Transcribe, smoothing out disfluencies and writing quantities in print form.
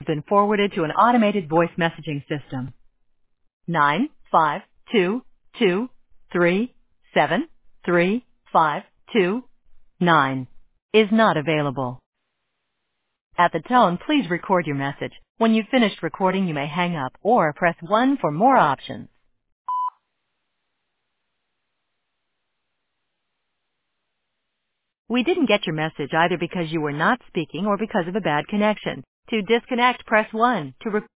been forwarded to an automated voice messaging system. 95223735229 is not available. At the tone, please record your message. When you've finished recording, you may hang up or press 1 for more options. We didn't get your message either because you were not speaking or because of a bad connection. To disconnect, press 1. To